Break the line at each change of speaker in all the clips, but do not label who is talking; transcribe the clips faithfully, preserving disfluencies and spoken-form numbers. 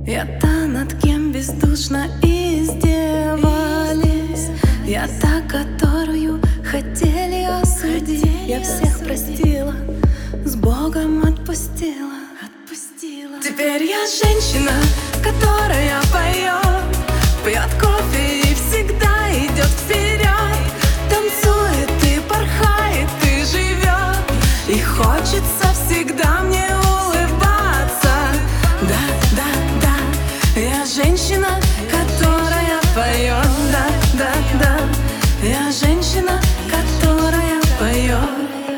Я та, над кем бездушно издевались. Я та, которую хотели осудить. Я всех простила, с Богом отпустила. Теперь я женщина, которая поет, пьет кофе и всегда идет вперед, танцует и порхает и живет, и хочется всегда мне улыбаться. Да, да, да, я женщина, которая поет. Да, да, да, я женщина, которая поет.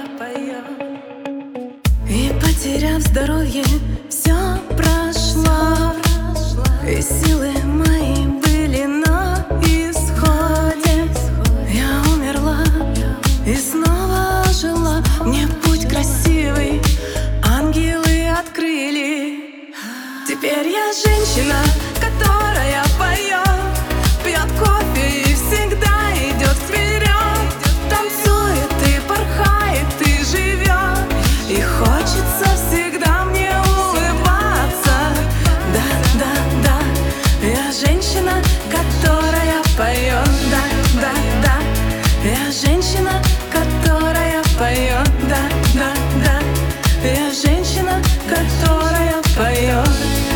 И потеряв здоровье, все прошло, и силы мои были на исходе. Я умерла и снова жила. Мне путь красивый ангелы открыли. Теперь я женщина, которая поет, пьет кофе и всегда идет вперед, танцует и порхает и живет, и хочется всегда мне улыбаться. Да, да, да, я женщина, которая поет. Да, да, да, я женщина, которая поет. Да, да, да, я женщина, которая поет.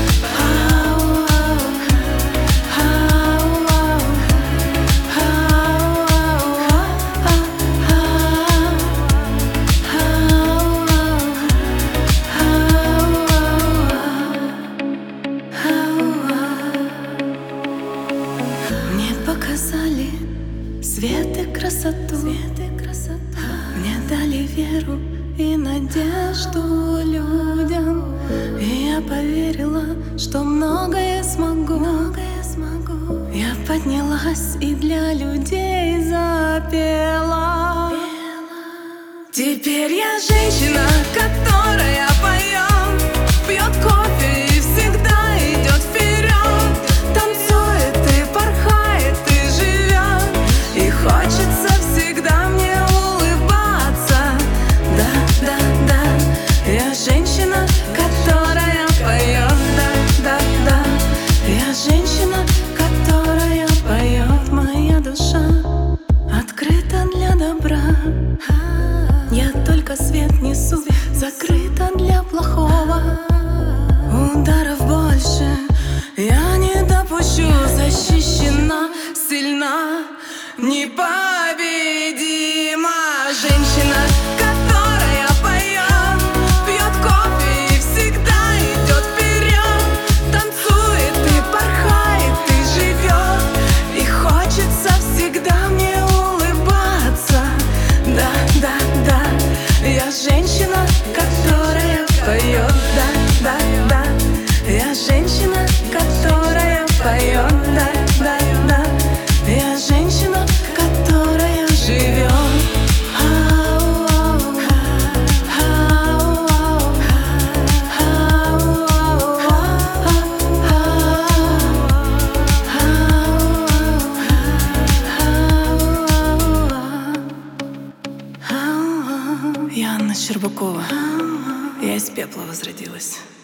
Мне показали свет и красоту, свет и красоту. Мне дали веру и надежду людям, и я поверила, что многое смогу, многое смогу. Я поднялась и для людей запела. Теперь я женщина, которая поет, пьет кофе и всегда идет вперед, танцует и порхает и живет, и хочется всегда мне улыбаться. Да, да, да, я женщина, которая поет. Да, да, да, я женщина, которая поет. Моя душа открыта для добра. Я только свет несу, закрыта для плохого. Ударов больше я не допущу. Защищена, сильна, непобедима. Женщина, которая поет, пьет кофе и всегда идет вперед, танцует и порхает и живет, и хочется всегда мне улыбаться. Да, да, да, я женщина, которая поет. Да, да, да, я женщина, которая поет. Да, да, да, я женщина, которая живет. Я Анна Щербакова. Я из пепла возродилась.